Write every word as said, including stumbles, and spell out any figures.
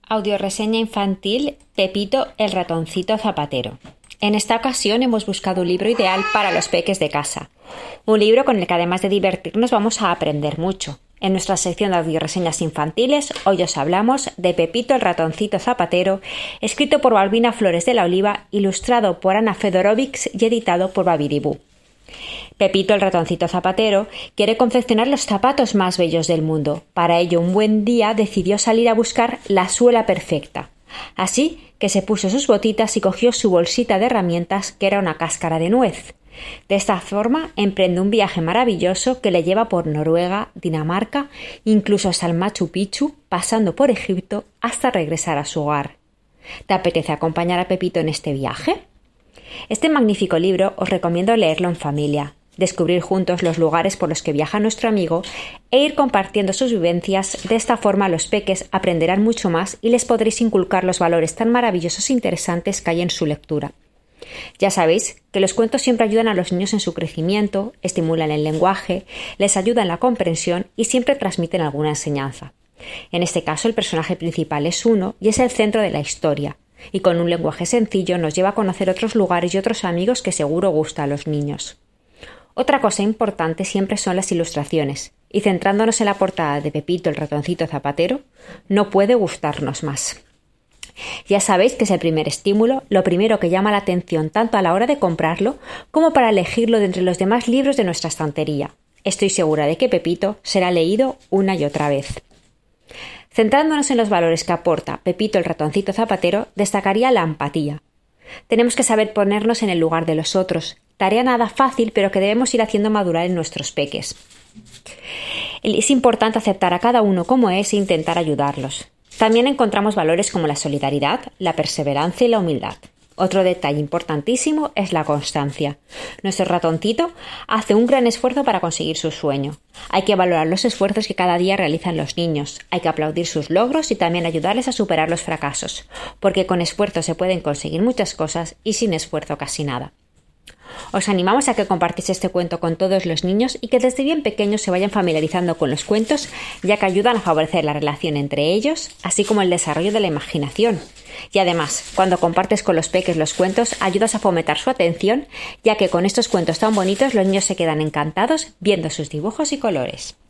Audioreseña infantil Pepito el ratoncito zapatero. En esta ocasión hemos buscado un libro ideal para los peques de casa. Un libro con el que además de divertirnos vamos a aprender mucho. En nuestra sección de audioreseñas infantiles hoy os hablamos de Pepito el ratoncito zapatero, escrito por Balbina Flores de la Oliva, ilustrado por Ana Fedorovics y editado por Babiribú. Pepito el ratoncito zapatero quiere confeccionar los zapatos más bellos del mundo. Para ello, un buen día decidió salir a buscar la suela perfecta. Así que se puso sus botitas y cogió su bolsita de herramientas, que era una cáscara de nuez. De esta forma emprende un viaje maravilloso que le lleva por Noruega, Dinamarca, incluso hasta el Machu Picchu, pasando por Egipto hasta regresar a su hogar. ¿Te apetece acompañar a Pepito en este viaje? Este magnífico libro os recomiendo leerlo en familia, descubrir juntos los lugares por los que viaja nuestro amigo e ir compartiendo sus vivencias. De esta forma los peques aprenderán mucho más y les podréis inculcar los valores tan maravillosos e interesantes que hay en su lectura. Ya sabéis que los cuentos siempre ayudan a los niños en su crecimiento, estimulan el lenguaje, les ayudan en la comprensión y siempre transmiten alguna enseñanza. En este caso el personaje principal es uno y es el centro de la historia, y con un lenguaje sencillo nos lleva a conocer otros lugares y otros amigos que seguro gusta a los niños. Otra cosa importante siempre son las ilustraciones, y centrándonos en la portada de Pepito el ratoncito zapatero, no puede gustarnos más. Ya sabéis que es el primer estímulo, lo primero que llama la atención tanto a la hora de comprarlo como para elegirlo de entre los demás libros de nuestra estantería. Estoy segura de que Pepito será leído una y otra vez. Centrándonos en los valores que aporta Pepito el ratoncito zapatero, destacaría la empatía. Tenemos que saber ponernos en el lugar de los otros, tarea nada fácil pero que debemos ir haciendo madurar en nuestros peques. Es importante aceptar a cada uno como es e intentar ayudarlos. También encontramos valores como la solidaridad, la perseverancia y la humildad. Otro detalle importantísimo es la constancia. Nuestro ratoncito hace un gran esfuerzo para conseguir su sueño. Hay que valorar los esfuerzos que cada día realizan los niños, hay que aplaudir sus logros y también ayudarles a superar los fracasos, porque con esfuerzo se pueden conseguir muchas cosas y sin esfuerzo casi nada. Os animamos a que compartáis este cuento con todos los niños y que desde bien pequeños se vayan familiarizando con los cuentos, ya que ayudan a favorecer la relación entre ellos, así como el desarrollo de la imaginación. Y además, cuando compartes con los peques los cuentos, ayudas a fomentar su atención, ya que con estos cuentos tan bonitos los niños se quedan encantados viendo sus dibujos y colores.